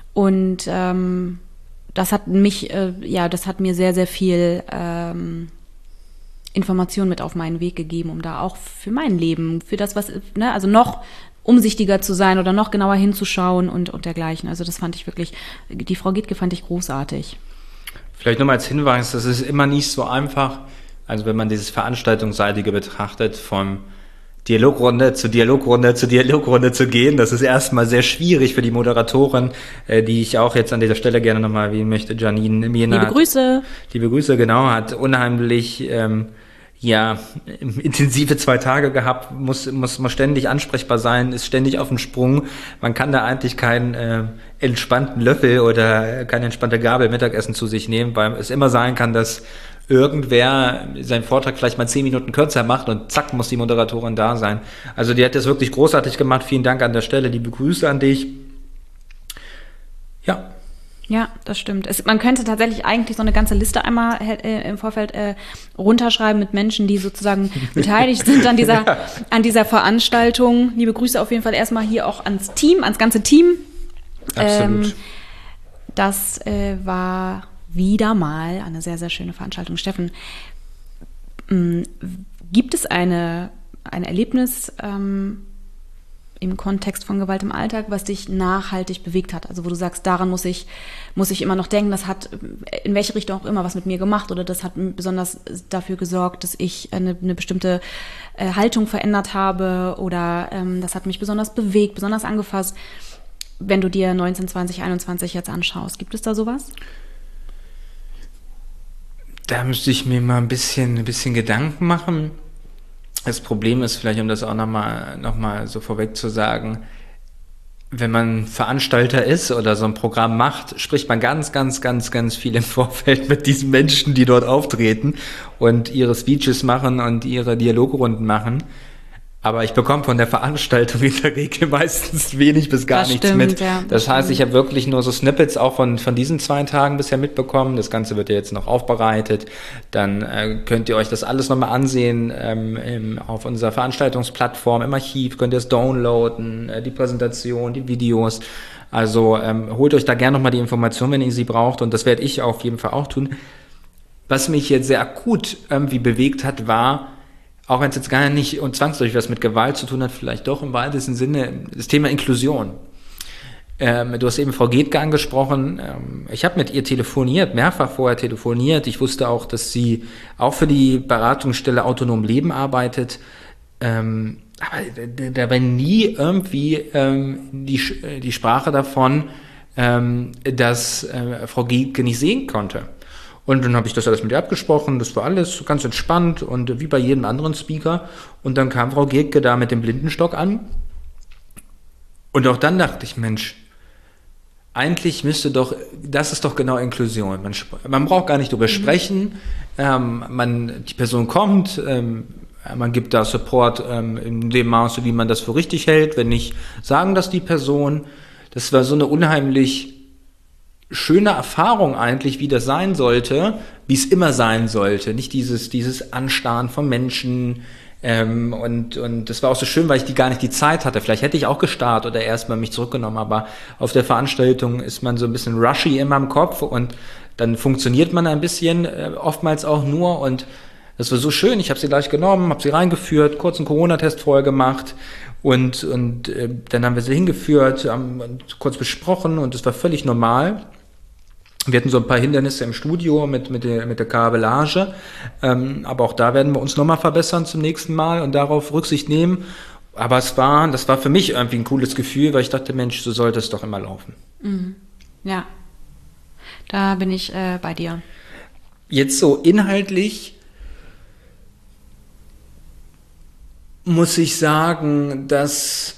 Und ähm, das hat mich, äh, ja, das hat mir sehr, sehr viel ähm, Information mit auf meinen Weg gegeben, um da auch für mein Leben, für das, was, ne, also noch umsichtiger zu sein oder noch genauer hinzuschauen und, und dergleichen. Also das fand ich wirklich, die Frau Gethke fand ich großartig. Vielleicht nochmal als Hinweis, das ist immer nicht so einfach, also wenn man dieses Veranstaltungsseitige betrachtet, vom Dialogrunde zu Dialogrunde zu Dialogrunde zu gehen. Das ist erstmal sehr schwierig für die Moderatorin, äh, die ich auch jetzt an dieser Stelle gerne nochmal erwähnen möchte. Janine Mienert. Liebe Grüße. Liebe Grüße, genau. Hat unheimlich, ähm, ja, intensive zwei Tage gehabt, muss, muss, muss ständig ansprechbar sein, ist ständig auf dem Sprung. Man kann da eigentlich keinen äh, entspannten Löffel oder keine entspannte Gabel Mittagessen zu sich nehmen, weil es immer sein kann, dass irgendwer seinen Vortrag vielleicht mal zehn Minuten kürzer macht und zack, muss die Moderatorin da sein. Also die hat das wirklich großartig gemacht. Vielen Dank an der Stelle. Liebe Grüße an dich. Ja. Ja, das stimmt. Es, man könnte tatsächlich eigentlich so eine ganze Liste einmal äh, im Vorfeld äh, runterschreiben mit Menschen, die sozusagen beteiligt sind an dieser, ja. an dieser Veranstaltung. Liebe Grüße auf jeden Fall erstmal hier auch ans Team, ans ganze Team. Absolut. Ähm, das äh, war wieder mal eine sehr, sehr schöne Veranstaltung. Steffen, mh, gibt es eine, ein Erlebnis ähm, im Kontext von Gewalt im Alltag, was dich nachhaltig bewegt hat? Also wo du sagst, daran muss ich, muss ich immer noch denken, das hat in welche Richtung auch immer was mit mir gemacht oder das hat besonders dafür gesorgt, dass ich eine, eine bestimmte äh, Haltung verändert habe oder ähm, das hat mich besonders bewegt, besonders angefasst. Wenn du dir neunzehn, zwanzig, einundzwanzig jetzt anschaust, gibt es da sowas? Da müsste ich mir mal ein bisschen, ein bisschen Gedanken machen. Das Problem ist vielleicht, um das auch nochmal noch mal so vorweg zu sagen, wenn man Veranstalter ist oder so ein Programm macht, spricht man ganz, ganz, ganz, ganz viel im Vorfeld mit diesen Menschen, die dort auftreten und ihre Speeches machen und ihre Dialogrunden machen. Aber ich bekomme von der Veranstaltung in der Regel meistens wenig bis gar das nichts stimmt, mit. Ja, das, das heißt, stimmt. Ich habe wirklich nur so Snippets auch von von diesen zwei Tagen bisher mitbekommen. Das Ganze wird ja jetzt noch aufbereitet. Dann äh, könnt ihr euch das alles nochmal ansehen ähm, im, auf unserer Veranstaltungsplattform im Archiv. Könnt ihr es downloaden, äh, die Präsentation, die Videos. Also ähm, holt euch da gerne nochmal die Informationen, wenn ihr sie braucht. Und das werde ich auf jeden Fall auch tun. Was mich jetzt sehr akut irgendwie bewegt hat, war, auch wenn es jetzt gar nicht und zwangsläufig was mit Gewalt zu tun hat, vielleicht doch im weitesten Sinne, das Thema Inklusion. Ähm, du hast eben Frau Gethke angesprochen. Ähm, ich habe mit ihr telefoniert, mehrfach vorher telefoniert. Ich wusste auch, dass sie auch für die Beratungsstelle Autonom Leben arbeitet. Ähm, aber da war nie irgendwie ähm, die, die Sprache davon, ähm, dass äh, Frau Gethke nicht sehen konnte. Und dann habe ich das alles mit ihr abgesprochen, das war alles ganz entspannt und wie bei jedem anderen Speaker. Und dann kam Frau Gethke da mit dem Blindenstock an. Und auch dann dachte ich, Mensch, eigentlich müsste doch, das ist doch genau Inklusion. Man, man braucht gar nicht drüber sprechen, ähm, man, die Person kommt, ähm, man gibt da Support ähm, in dem Maße, wie man das für richtig hält. Wenn nicht, sagen das die Person. Das war so eine unheimlich schöne Erfahrung eigentlich, wie das sein sollte, wie es immer sein sollte. Nicht dieses, dieses Anstarren von Menschen. Ähm, und, und das war auch so schön, weil ich die gar nicht die Zeit hatte. Vielleicht hätte ich auch gestarrt oder erstmal mich zurückgenommen, aber auf der Veranstaltung ist man so ein bisschen rushy immer im Kopf und dann funktioniert man ein bisschen, äh, oftmals auch nur, und das war so schön. Ich habe sie gleich genommen, habe sie reingeführt, kurz einen Corona-Test vorher gemacht und, und äh, dann haben wir sie hingeführt, haben kurz besprochen und es war völlig normal. Wir hatten so ein paar Hindernisse im Studio mit, mit, der, mit der Kabellage, ähm, aber auch da werden wir uns nochmal verbessern zum nächsten Mal und darauf Rücksicht nehmen. Aber es war, das war für mich irgendwie ein cooles Gefühl, weil ich dachte, Mensch, so sollte es doch immer laufen. Mhm. Ja, da bin ich äh, bei dir. Jetzt so inhaltlich muss ich sagen, dass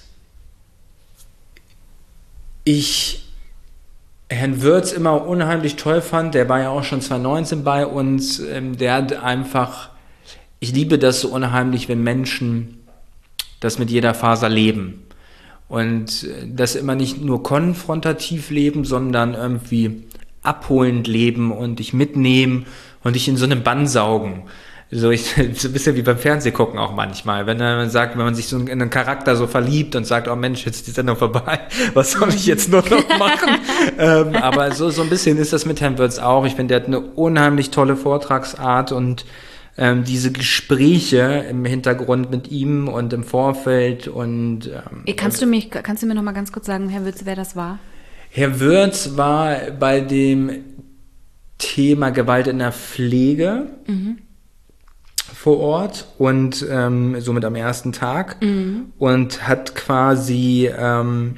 ich Herrn Würz immer unheimlich toll fand. Der war ja auch schon zwanzig neunzehn bei uns. Der hat einfach, ich liebe das so unheimlich, wenn Menschen das mit jeder Faser leben. Und das immer nicht nur konfrontativ leben, sondern irgendwie abholend leben und dich mitnehmen und dich in so einen Bann saugen. So, ich, so ein bisschen wie beim Fernsehgucken auch manchmal, wenn man sagt, wenn man sich so in einen Charakter so verliebt und sagt, oh Mensch, jetzt ist die Sendung vorbei, was soll ich jetzt nur noch machen? ähm, aber so, so ein bisschen ist das mit Herrn Würz auch. Ich finde, der hat eine unheimlich tolle Vortragsart und ähm, diese Gespräche im Hintergrund mit ihm und im Vorfeld und ähm, kannst du mich, kannst du mir noch mal ganz kurz sagen, Herr Würz, wer das war? Herr Würz war bei dem Thema Gewalt in der Pflege mhm. vor Ort und ähm, somit am ersten Tag mhm. und hat quasi ähm,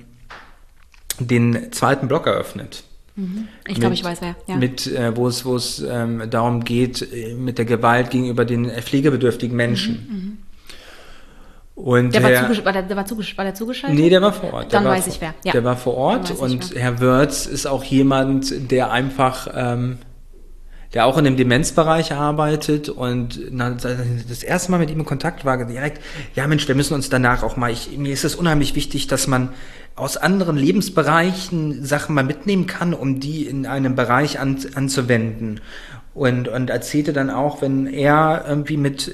den zweiten Block eröffnet. Mhm. Ich glaube, ich weiß wer. Ja. Mit, äh, wo es, wo es ähm, darum geht, äh, mit der Gewalt gegenüber den äh, pflegebedürftigen Menschen. Mhm. Mhm. Und der, war Herr, zugesch- war, der, der war, zugesch- war der zugeschaltet? Nee, der war vor Ort. Dann der weiß vor, ich wer. Ja. Der war vor Ort und Herr Würz ist auch jemand, der einfach, ähm, der auch in dem Demenzbereich arbeitet und na, das erste Mal mit ihm in Kontakt war direkt, ja Mensch, wir müssen uns danach auch mal, ich, mir ist es unheimlich wichtig, dass man aus anderen Lebensbereichen Sachen mal mitnehmen kann, um die in einem Bereich an, anzuwenden. Und, und erzählte dann auch, wenn er irgendwie mit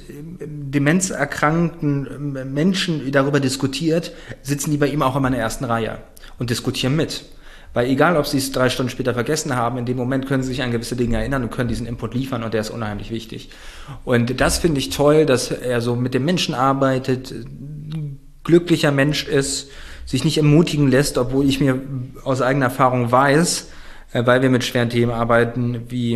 demenzerkrankten Menschen darüber diskutiert, sitzen die bei ihm auch immer in der ersten Reihe und diskutieren mit. Weil egal, ob sie es drei Stunden später vergessen haben, in dem Moment können sie sich an gewisse Dinge erinnern und können diesen Input liefern und der ist unheimlich wichtig. Und das finde ich toll, dass er so mit dem Menschen arbeitet, glücklicher Mensch ist, sich nicht ermutigen lässt, obwohl ich mir aus eigener Erfahrung weiß, weil wir mit schweren Themen arbeiten, wie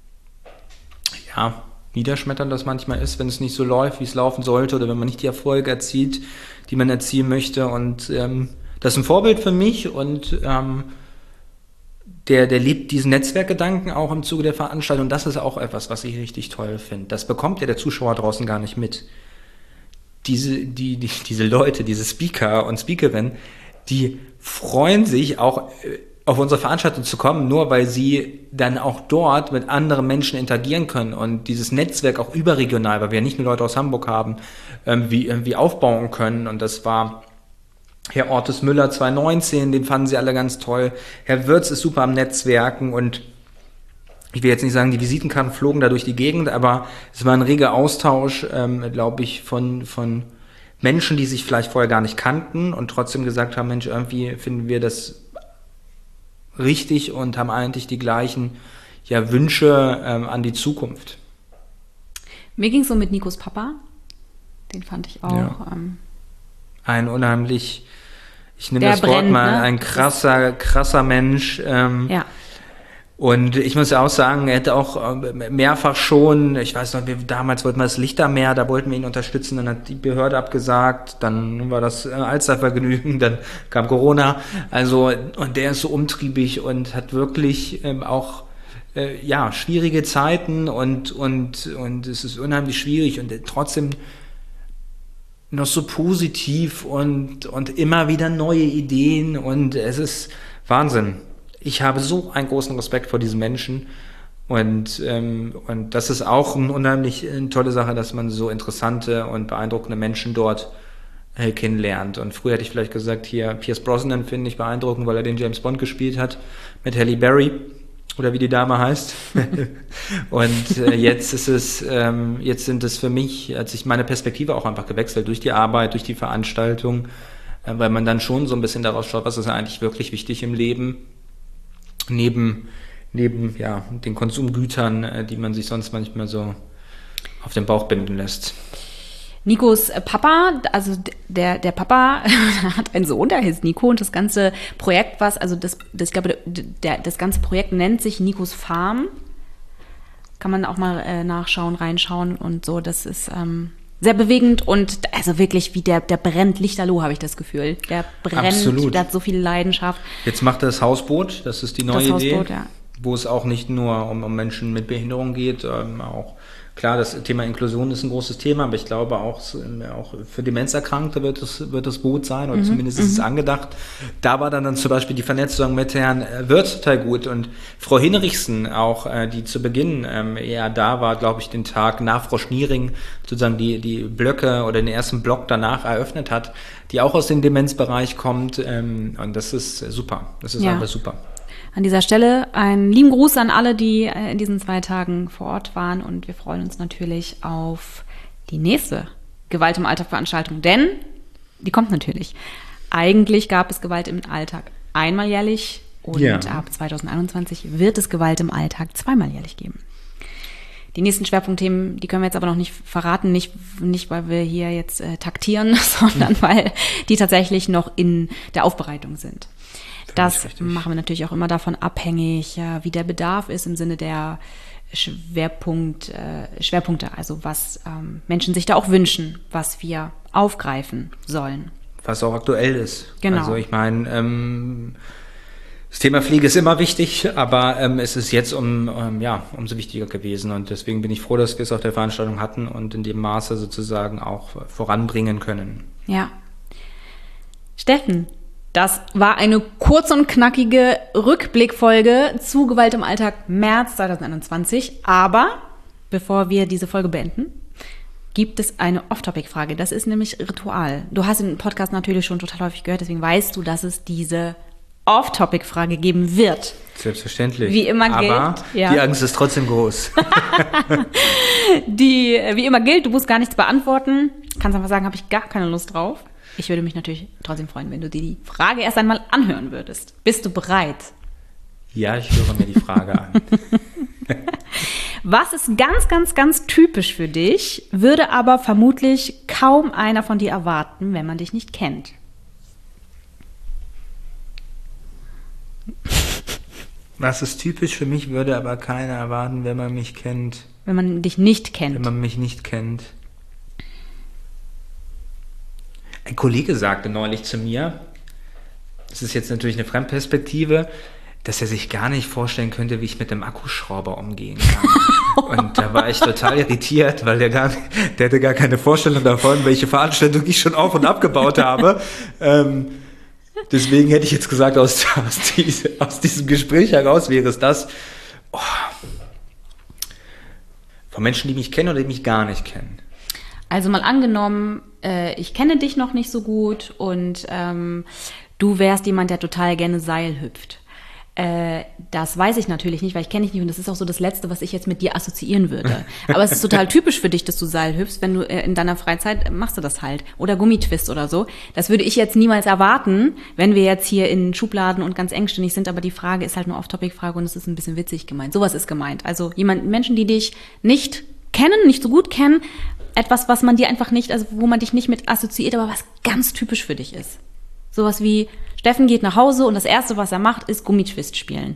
ja, niederschmetternd das manchmal ist, wenn es nicht so läuft, wie es laufen sollte oder wenn man nicht die Erfolge erzielt, die man erzielen möchte. Und ähm, das ist ein Vorbild für mich und ähm, der, der liebt diesen Netzwerkgedanken auch im Zuge der Veranstaltung. Das ist auch etwas, was ich richtig toll finde. Das bekommt ja der Zuschauer draußen gar nicht mit. Diese, die, die, diese Leute, diese Speaker und Speakerinnen, die freuen sich auch äh, auf unsere Veranstaltung zu kommen, nur weil sie dann auch dort mit anderen Menschen interagieren können und dieses Netzwerk auch überregional, weil wir ja nicht nur Leute aus Hamburg haben, irgendwie, irgendwie aufbauen können. Und das war Herr Ortes Müller zwanzig neunzehn, den fanden sie alle ganz toll. Herr Würz ist super am Netzwerken und ich will jetzt nicht sagen, die Visitenkarten flogen da durch die Gegend, aber es war ein reger Austausch, ähm, glaube ich, von, von Menschen, die sich vielleicht vorher gar nicht kannten und trotzdem gesagt haben, Mensch, irgendwie finden wir das richtig und haben eigentlich die gleichen ja, Wünsche ähm, an die Zukunft. Mir ging es so mit Nikos Papa. Den fand ich auch. Ja. Ähm, ein unheimlich, ich nehme das brennt, Wort mal, ne? ein krasser, krasser Mensch. Ähm, ja. Und ich muss ja auch sagen, er hätte auch mehrfach schon, ich weiß noch, wir, damals wollten wir das Lichtermeer, da wollten wir ihn unterstützen, dann hat die Behörde abgesagt, dann war das Alstervergnügen, dann kam Corona, also, und der ist so umtriebig und hat wirklich ähm, auch, äh, ja, schwierige Zeiten und, und, und es ist unheimlich schwierig und trotzdem noch so positiv und, und immer wieder neue Ideen und es ist Wahnsinn. Ich habe so einen großen Respekt vor diesen Menschen und, ähm, und das ist auch eine unheimlich eine tolle Sache, dass man so interessante und beeindruckende Menschen dort äh, kennenlernt. Und früher hätte ich vielleicht gesagt, hier Pierce Brosnan finde ich beeindruckend, weil er den James Bond gespielt hat mit Halle Berry. Oder wie die Dame heißt. Und äh, jetzt ist es, ähm, jetzt sind es für mich, hat sich meine Perspektive auch einfach gewechselt durch die Arbeit, durch die Veranstaltung, äh, weil man dann schon so ein bisschen daraus schaut, was ist eigentlich wirklich wichtig im Leben, neben, neben ja, den Konsumgütern, äh, die man sich sonst manchmal so auf den Bauch binden lässt. Nikos Papa, also der, der Papa hat einen Sohn, der heißt Nico, und das ganze Projekt, was, also das, das ich glaube, der, das ganze Projekt nennt sich Nikos Farm. Kann man auch mal äh, nachschauen, reinschauen und so. Das ist ähm, sehr bewegend und also wirklich wie der, der brennt Lichterloh, habe ich das Gefühl. Der brennt, Absolut. Der hat so viel Leidenschaft. Jetzt macht er das Hausboot, das ist die neue das Idee, Hausboot, ja. Wo es auch nicht nur um, um Menschen mit Behinderung geht, ähm, auch klar, das Thema Inklusion ist ein großes Thema, aber ich glaube auch, auch für Demenzerkrankte wird es, wird es gut sein, oder mhm, zumindest ist es angedacht. Da war dann, dann zum Beispiel die Vernetzung mit Herrn Wirth total gut, und Frau Hinrichsen auch, die zu Beginn ähm, eher da war, glaube ich, den Tag nach Frau Schniering sozusagen die, die Blöcke oder den ersten Block danach eröffnet hat, die auch aus dem Demenzbereich kommt, ähm, und das ist super, das ist ja. einfach super. An dieser Stelle einen lieben Gruß an alle, die in diesen zwei Tagen vor Ort waren, und wir freuen uns natürlich auf die nächste Gewalt im Alltag Veranstaltung, denn die kommt natürlich. Eigentlich gab es Gewalt im Alltag einmal jährlich und ja. ab zwanzig einundzwanzig wird es Gewalt im Alltag zweimal jährlich geben. Die nächsten Schwerpunktthemen, die können wir jetzt aber noch nicht verraten, nicht, nicht weil wir hier jetzt äh, taktieren, sondern mhm. weil die tatsächlich noch in der Aufbereitung sind. Das machen wir natürlich auch immer davon abhängig, ja, wie der Bedarf ist im Sinne der Schwerpunkt, äh, Schwerpunkte, also was ähm, Menschen sich da auch wünschen, was wir aufgreifen sollen. Was auch aktuell ist. Genau. Also ich meine, ähm, das Thema Pflege ist immer wichtig, aber ähm, es ist jetzt um, ähm, ja, umso wichtiger gewesen, und deswegen bin ich froh, dass wir es auf der Veranstaltung hatten und in dem Maße sozusagen auch voranbringen können. Ja. Steffen, das war eine kurz und knackige Rückblickfolge zu Gewalt im Alltag März zwanzig einundzwanzig. Aber bevor wir diese Folge beenden, gibt es eine Off-Topic-Frage. Das ist nämlich Ritual. Du hast den Podcast natürlich schon total häufig gehört, deswegen weißt du, dass es diese Off-Topic-Frage geben wird. Selbstverständlich. Wie immer gilt. Aber ja. Die Angst ist trotzdem groß. Die, wie immer gilt, du musst gar nichts beantworten. Kannst einfach sagen, habe ich gar keine Lust drauf. Ich würde mich natürlich trotzdem freuen, wenn du dir die Frage erst einmal anhören würdest. Bist du bereit? Ja, ich höre mir die Frage an. Was ist ganz, ganz, ganz typisch für dich, würde aber vermutlich kaum einer von dir erwarten, wenn man dich nicht kennt? Was ist typisch für mich, würde aber keiner erwarten, wenn man mich kennt. Wenn man dich nicht kennt. Wenn man mich nicht kennt. Ein Kollege sagte neulich zu mir, das ist jetzt natürlich eine Fremdperspektive, dass er sich gar nicht vorstellen könnte, wie ich mit dem Akkuschrauber umgehen kann. Und da war ich total irritiert, weil der, gar, der hatte gar keine Vorstellung davon, welche Veranstaltung ich schon auf- und abgebaut habe. Ähm, deswegen hätte ich jetzt gesagt, aus, aus, diese, aus diesem Gespräch heraus wäre es das, oh, von Menschen, die mich kennen oder die mich gar nicht kennen. Also mal angenommen, äh, ich kenne dich noch nicht so gut und ähm, du wärst jemand, der total gerne Seil hüpft. Äh, das weiß ich natürlich nicht, weil ich kenne dich nicht, und das ist auch so das Letzte, was ich jetzt mit dir assoziieren würde. Aber es ist total typisch für dich, dass du Seil hüpfst, wenn du äh, in deiner Freizeit äh, machst du das halt. Oder Gummitwist oder so. Das würde ich jetzt niemals erwarten, wenn wir jetzt hier in Schubladen und ganz engständig sind, aber die Frage ist halt nur Off-Topic-Frage und es ist ein bisschen witzig gemeint. Sowas ist gemeint. Also jemand, Menschen, die dich nicht kennen, nicht so gut kennen, etwas, was man dir einfach nicht, also wo man dich nicht mit assoziiert, aber was ganz typisch für dich ist. Sowas wie, Steffen geht nach Hause und das Erste, was er macht, ist Gummitwist spielen.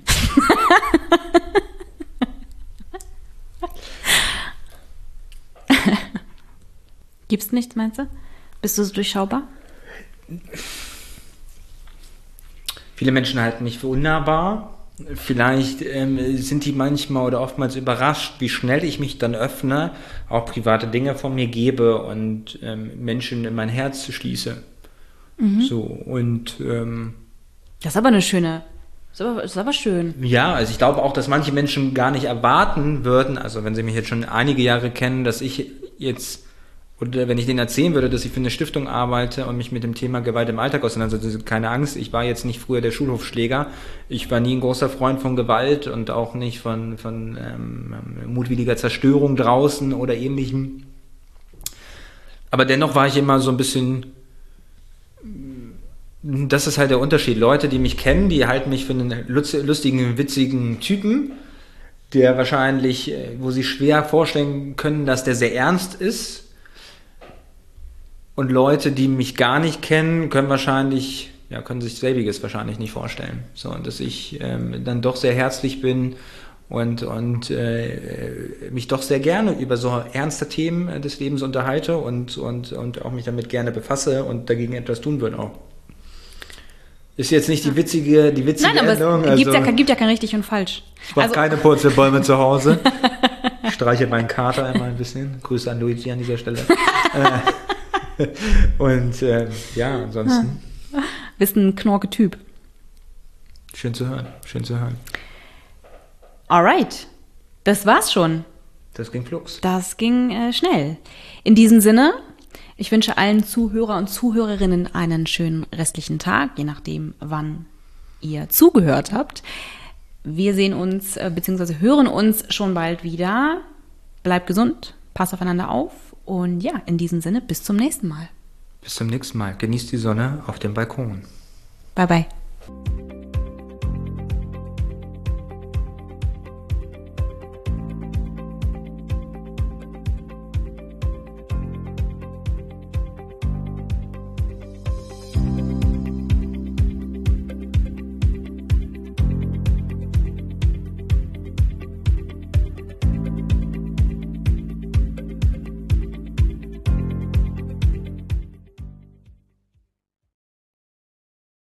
Gibt's nichts, meinst du? Bist du so durchschaubar? Viele Menschen halten mich für unnahbar. Vielleicht ähm, sind die manchmal oder oftmals überrascht, wie schnell ich mich dann öffne, auch private Dinge von mir gebe und ähm, Menschen in mein Herz schließe. Mhm. So, und ähm, das ist aber eine schöne, das ist aber, das ist aber schön. Ja, also ich glaube auch, dass manche Menschen gar nicht erwarten würden, also wenn sie mich jetzt schon einige Jahre kennen, dass ich jetzt Und wenn ich denen erzählen würde, dass ich für eine Stiftung arbeite und mich mit dem Thema Gewalt im Alltag auseinandersetze, keine Angst, ich war jetzt nicht früher der Schulhofschläger. Ich war nie ein großer Freund von Gewalt und auch nicht von, von ähm, mutwilliger Zerstörung draußen oder ähnlichem. Aber dennoch war ich immer so ein bisschen, das ist halt der Unterschied. Leute, die mich kennen, die halten mich für einen lustigen, witzigen Typen, der wahrscheinlich, wo sie schwer vorstellen können, dass der sehr ernst ist. Und Leute, die mich gar nicht kennen, können wahrscheinlich, ja, können sich selbiges wahrscheinlich nicht vorstellen. So, und dass ich ähm, dann doch sehr herzlich bin und, und äh, mich doch sehr gerne über so ernste Themen des Lebens unterhalte und, und, und auch mich damit gerne befasse und dagegen etwas tun würde auch. Ist jetzt nicht die witzige, die witzige Nein, aber Endung. es gibt, also, ja, gibt ja kein richtig und falsch. ich mache Also, keine Purzelbäume zu Hause. Streiche meinen Kater immer ein bisschen. Grüße an Luigi an dieser Stelle. Und äh, ja, ansonsten. bist ein Knorke-Typ. Schön zu hören, schön zu hören. Alright, das war's schon. Das ging flugs. Das ging äh, schnell. In diesem Sinne, ich wünsche allen Zuhörer und Zuhörerinnen einen schönen restlichen Tag, je nachdem, wann ihr zugehört habt. Wir sehen uns äh, bzw. hören uns schon bald wieder. Bleibt gesund, passt aufeinander auf und ja, in diesem Sinne, bis zum nächsten Mal. Bis zum nächsten Mal. Genießt die Sonne auf dem Balkon. Bye, bye.